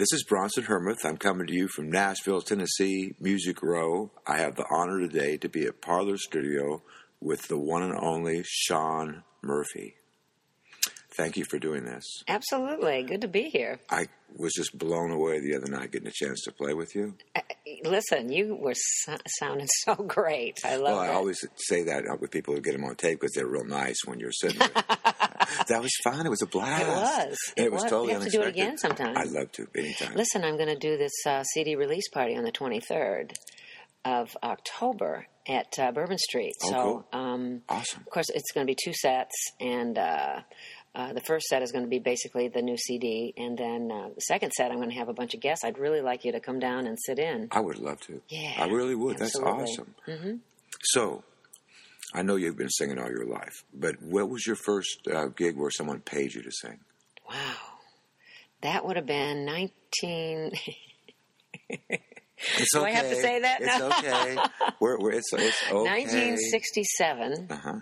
This is Bronson Hermuth. I'm coming to you from Nashville, Tennessee, Music Row. I have the honor today to be at Parlor Studio with the one and only Shawn Murphy. Thank you for doing this. Absolutely. Good to be here. I was just blown away the other night getting a chance to play with you. Listen, you were sounding so great. I love it. Well, I always say that with people who get them on tape because they're real nice when you're sitting there. That was fun. It was a blast. It was. It was totally we have unexpected. to do it again sometime. I'd love to, anytime. Listen, I'm going to do this CD release party on the 23rd of October at Bourbon Street. Oh, so, cool. Awesome. Of course, it's going to be 2 sets, and the first set is going to be basically the new CD, and then the second set, I'm going to have a bunch of guests. I'd really like you to come down and sit in. I would love to. Yeah. I really would. Absolutely. That's awesome. Mm-hmm. So, I know you've been singing all your life, but what was your first gig where someone paid you to sing? Wow. That would have been 19... It's Do okay. I have to say that? It's No. okay. It's okay. 1967. Uh-huh.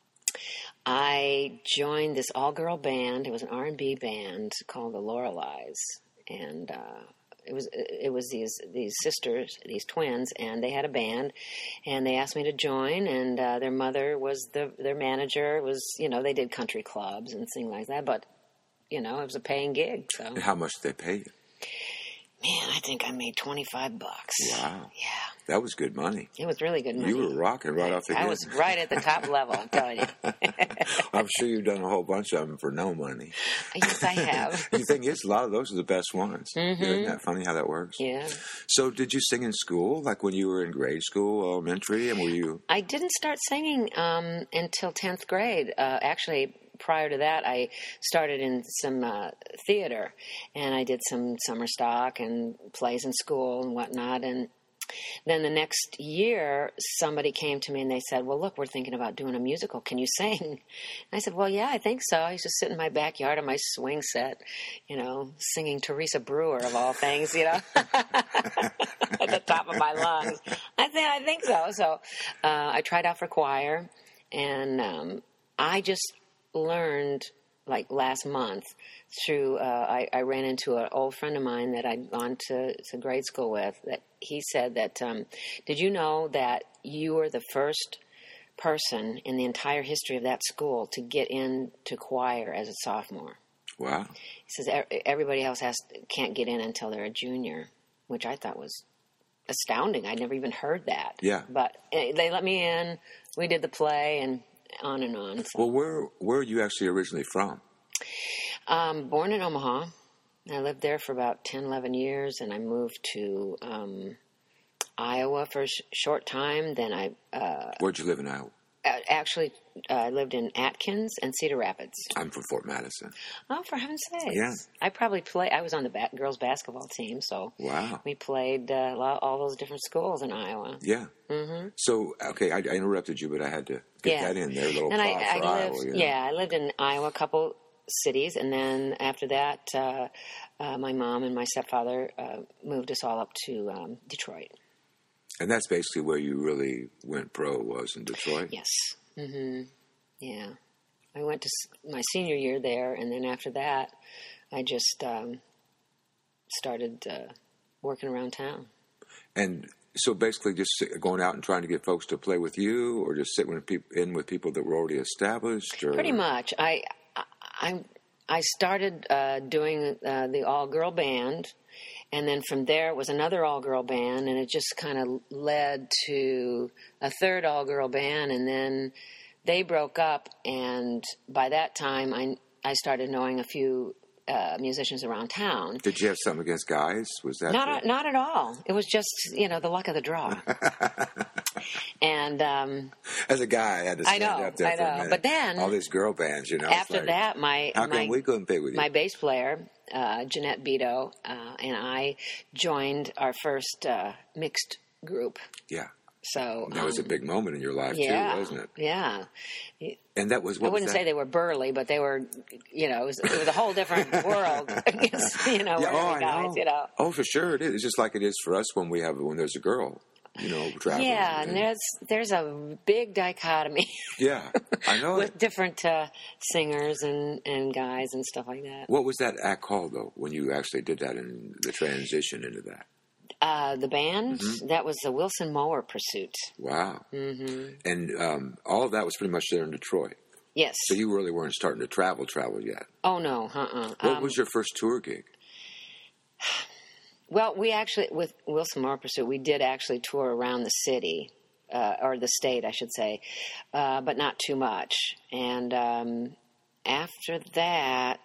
I joined this all-girl band. It was an R&B band called the Loreleis, and it was these sisters, these twins, and they had a band, and they asked me to join. And their mother was their manager. It was they did country clubs and things like that, but it was a paying gig. So And how much did they pay you? man, I think I made $25. Wow. Yeah. That was good money. It was really good money. You were rocking right off the I gate. was right at the top level, I'm telling you. I'm sure you've done a whole bunch of them for no money. Yes, I have. The thing is, a lot of those are the best ones. Mm-hmm. Isn't that funny how that works? Yeah. So did you sing in school, like when you were in grade school, elementary, and were you... I didn't start singing until 10th grade. Actually, prior to that, I started in some theater, and I did some summer stock and plays in school and whatnot. And then the next year, somebody came to me and they said, well, look, we're thinking about doing a musical. Can you sing? And I said, well, yeah, I think so. I used to sit in my backyard on my swing set, singing Teresa Brewer, of all things, at the top of my lungs. I think so. So I tried out for choir, and I just learned, like last month, through I ran into an old friend of mine that I'd gone to grade school with, that he said that, did you know that you were the first person in the entire history of that school to get into choir as a sophomore? Wow. He says everybody else can't get in until they're a junior, which I thought was astounding. I'd never even heard that. Yeah. But they let me in. We did the play, and on and on. So. Well, where are you actually originally from? Born in Omaha. I lived there for about 10, 11 years, and I moved to Iowa for a short time. Then Where'd you live in Iowa? Actually, I lived in Atkins and Cedar Rapids. I'm from Fort Madison. Oh, for heaven's sakes. Yeah. I was on the girls' basketball team, so Wow. we played all those different schools in Iowa. Yeah. Mm-hmm. So, okay, I interrupted you, but I had to get that in there, a little and plot for Iowa. I lived in Iowa, a couple cities, and then after that, my mom and my stepfather moved us all up to Detroit. And that's basically where you really went pro, was in Detroit? Yes. Mm-hmm. Yeah. I went to my senior year there, and then after that, I just started working around town. And so basically just going out and trying to get folks to play with you, or just sitting in with people that were already established? Or? Pretty much. I started doing the all-girl band, and then from there it was another all-girl band, and it just kind of led to a third all-girl band, and then they broke up, and by that time I started knowing a few musicians around town. Did you have something against guys? Was that not at all? It was just the luck of the draw. And as a guy, I had to stand up there for a minute. But then all these girl bands, After that, how come we couldn't play with you? My bass player, Jeanette Beto, and I joined our first mixed group. Yeah. So that was a big moment in your life too, wasn't it? Yeah. And that was I wouldn't say they were burly, but they were, it was a whole different world against, guys, Oh, for sure it is. It's just like it is for us when there's a girl. travelers. Yeah, and there's a big dichotomy. Yeah, I know with different singers and guys and stuff like that. What was that act called, though, when you actually did that in the transition into that? The band, that was the Wilson Mower Pursuit. Wow. Mm-hmm. And all of that was pretty much there in Detroit. Yes. So you really weren't starting to travel yet. Oh, no. What was your first tour gig? Well, we actually, with Wilson Mower Pursuit, we did actually tour around the city, or the state, I should say, but not too much. And after that,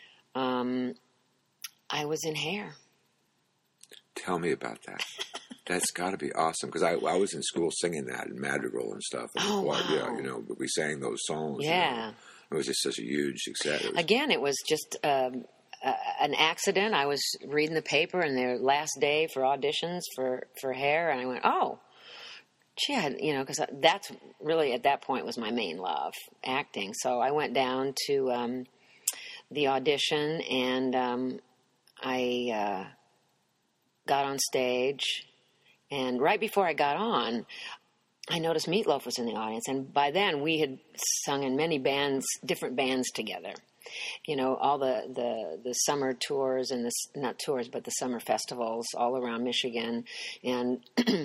I was in Hair. Tell me about that. That's got to be awesome, because I was in school singing that in Madrigal and stuff. And wow. Yeah, we sang those songs. Yeah. It was just such a huge success. Again, it was just an accident. I was reading the paper and their last day for auditions for Hair, and I went, oh, gee, because that's really, at that point, was my main love, acting. So I went down to the audition, and I got on stage, and right before I got on, I noticed Meatloaf was in the audience, and by then we had sung in many bands, different bands together. All the summer tours and not tours, but the summer festivals all around Michigan, and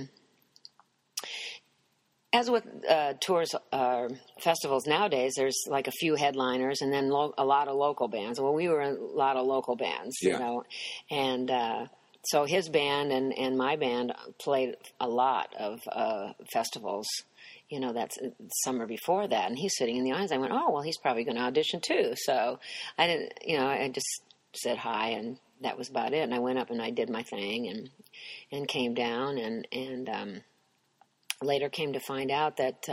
as with tours, festivals nowadays, there's like a few headliners and then a lot of local bands. Well, we were in a lot of local bands, and so his band and my band played a lot of festivals, that's summer before that. And he's sitting in the audience. I went, oh, well, he's probably going to audition too. So I didn't, I just said hi, and that was about it. And I went up and I did my thing and came down and later came to find out that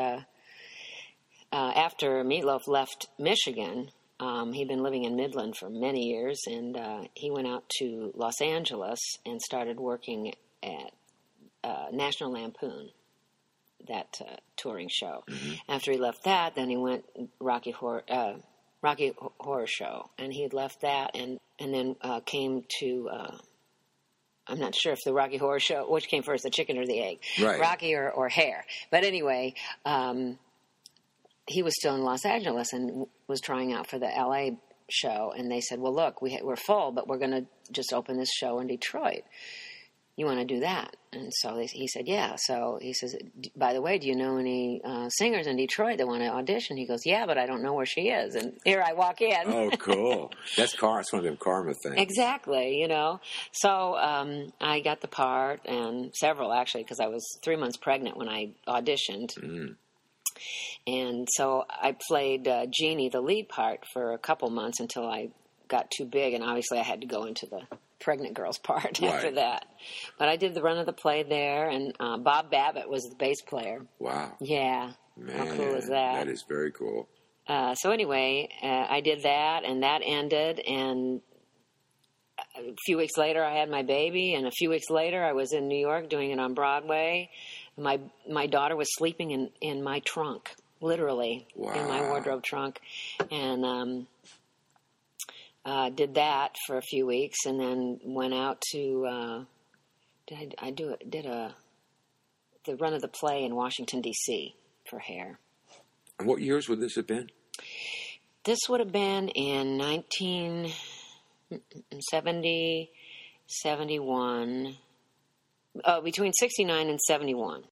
after Meatloaf left Michigan, he'd been living in Midland for many years, and he went out to Los Angeles and started working at National Lampoon, that touring show. Mm-hmm. After he left that, then he went Rocky Horror Show, and he had left that and then came to... I'm not sure if the Rocky Horror Show, which came first, the chicken or the egg, right. Rocky or Hair. But anyway, he was still in Los Angeles and was trying out for the L.A. show. And they said, well, look, we're full, but we're going to just open this show in Detroit. You want to do that? And so he said, yeah. So he says, by the way, do you know any singers in Detroit that want to audition? He goes, yeah, but I don't know where she is. And here I walk in. Oh, cool. That's one of them karma things. Exactly, So I got the part, and several, actually, because I was 3 months pregnant when I auditioned. Mm. And so I played Jeannie, the lead part, for a couple months until I got too big, and obviously I had to go into the pregnant girl's part after that. But I did the run of the play there, and Bob Babbitt was the bass player. Wow. Yeah. Man, how cool is that? That is very cool. So anyway, I did that, and that ended, and a few weeks later I had my baby, and a few weeks later I was in New York doing it on Broadway. My daughter was sleeping in my trunk, literally, in my wardrobe trunk, and did that for a few weeks, and then went out to the run of the play in Washington, D.C. for Hair. And what years would this have been? This would have been in 1970, 71, between 69 and 71.